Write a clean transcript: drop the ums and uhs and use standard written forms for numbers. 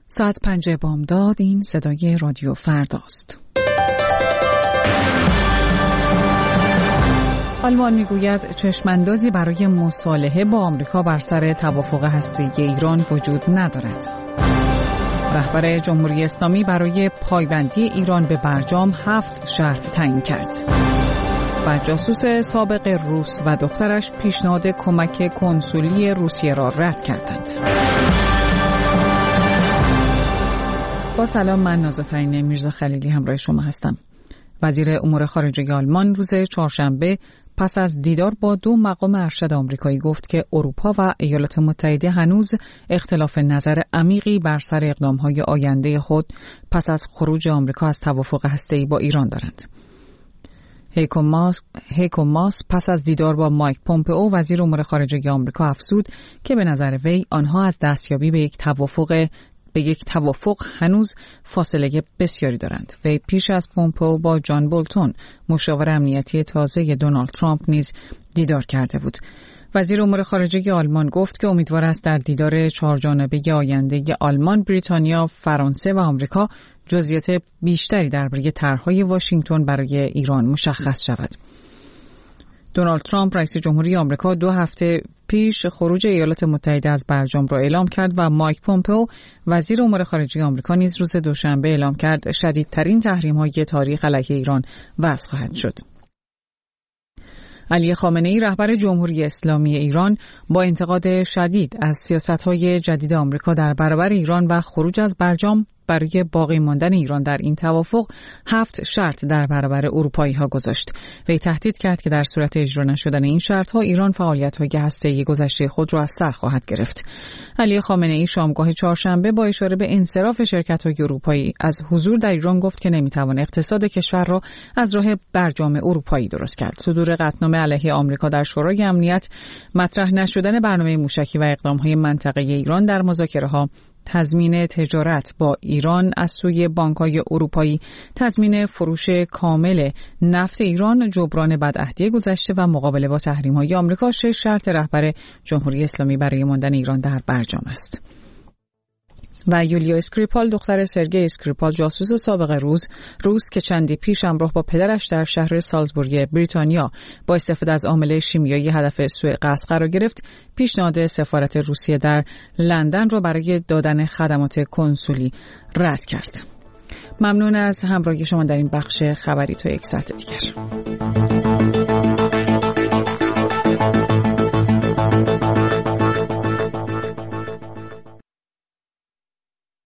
ساعت 5 بامداد. این صدای رادیو فرداست. آلمان میگوید چشماندازی برای مصالحه با آمریکا بر سر توافق هسته‌ای ایران وجود ندارد. رهبر جمهوری اسلامی برای پایبندی ایران به برجام 7 شرط تعیین کرد. و جاسوس سابق روس و دخترش پیشنهاد کمک کنسولی روسیه را رد کردند. با سلام، من نازافرین میرزا خلیلی همراه شما هستم. وزیر امور خارجه آلمان روز چهارشنبه پس از دیدار با 2 مقام ارشد آمریکایی گفت که اروپا و ایالات متحده هنوز اختلاف نظر عمیقی بر سر اقدام‌های آینده خود پس از خروج آمریکا از توافق هسته‌ای با ایران دارند. هیکو ماس پس از دیدار با مایک پومپئو وزیر امور خارجه آمریکا افزود که به نظر وی آنها از دستیابی به یک توافق هنوز فاصله بسیاری دارند. وی پیش از پومپئو با جان بولتون مشاور امنیتی تازه دونالد ترامپ نیز دیدار کرده بود. وزیر امور خارجه آلمان گفت که امیدوار است در دیدار 4 جانبه آینده آلمان، بریتانیا، فرانسه و آمریکا جزئیات بیشتری درباره طرح‌های واشنگتن برای ایران مشخص شود. دونالد ترامپ رئیس جمهوری آمریکا 2 هفته پیش خروج ایالات متحده از برجام را اعلام کرد و مایک پومپئو وزیر امور خارجه آمریکا نیز روز دوشنبه اعلام کرد شدیدترین تحریم‌های تاریخ علیه ایران وضع خواهد شد. علی خامنه‌ای رهبر جمهوری اسلامی ایران با انتقاد شدید از سیاست‌های جدید آمریکا در برابر ایران و خروج از برجام برای باقی ماندن ایران در این توافق 7 شرط در برابر اروپایی‌ها گذاشت. وی تهدید کرد که در صورت اجرا نشدن این شرط‌ها ایران فعالیت‌های هسته‌ای گذشته خود را از سر خواهد گرفت. علی خامنه‌ای شامگاه چهارشنبه با اشاره به انصراف شرکت‌های اروپایی از حضور در ایران گفت که نمی‌توان اقتصاد کشور را از راه برجام اروپایی درست کرد. صدور قطعنامه علیه آمریکا در شورای امنیت، مطرح نشدن برنامه موشکی و اقدام‌های منطقه‌ای ایران در مذاکره‌ها، تضمین تجارت با ایران از سوی بانک‌های اروپایی، تضمین فروش کامل نفت ایران، جبران بدعهدی گذشته و مقابله با تحریم‌های آمریکا 6 شرط رهبر جمهوری اسلامی برای ماندن ایران در برجام است. و یولیا اسکریپال دختر سرگئی اسکریپال جاسوس سابق روس که چندی پیش همراه با پدرش در شهر سالزبورگ بریتانیا با استفاده از عامل شیمیایی هدف سوء قصد قرار گرفت، پیشنهاد سفارت روسیه در لندن را برای دادن خدمات کنسولی رد کرد. ممنون از همراهی شما در این بخش خبری. تا یک ساعت دیگر.